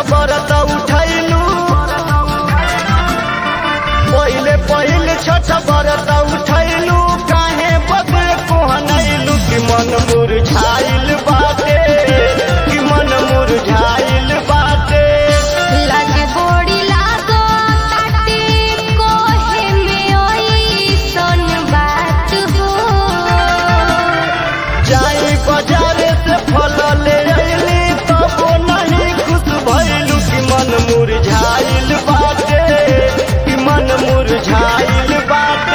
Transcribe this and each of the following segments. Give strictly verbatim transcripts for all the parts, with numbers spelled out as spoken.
व्रत उठैलू पहिले पहिले छठ व्रत उठैलू काहे बदे कोहनैलू कि मन मुरझाइल बाटे कि मन मुरझाइल बाटे लागे बोड़ी लागो ताटे कोहे में ओइसन बात हो जाई बाजारे से फल ले अइली तबो नहीं खुश भइलू कि मन मुरझाइल बाटे कि मन मुरझाइल बाटे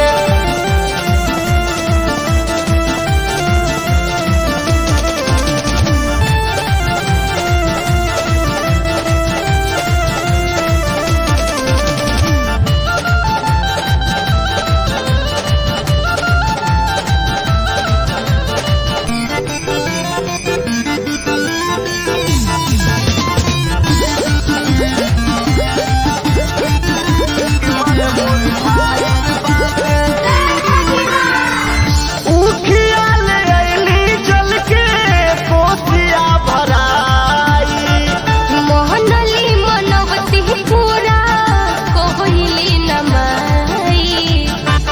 उखिया ले अइली जल के कोसिया भराई मोहनली मनवती पूरा कोहली नमाई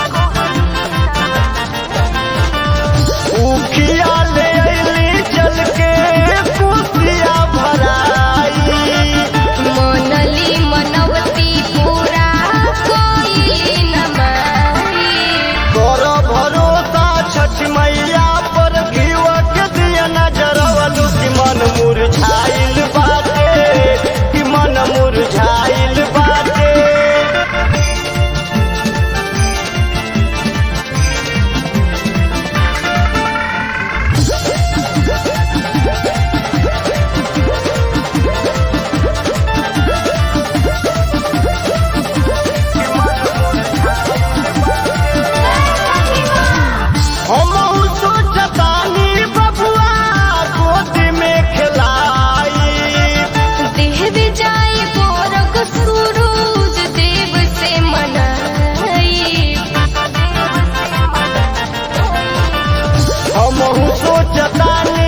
उखिया ले अइली जल के कोसिया भराई मोहनली मनवती पूरा कोहली नमाई कर भरोसा छठ मैया पर घिवा के दिया नजरवलू कि मन मुरझाइल बाटे कि मन मुरझाइल बाटे हमहू सोचतानी बबुआ गोदी में खिलाई देव जाई बोरक सूरज देव से मनाई हमहू सोचतानी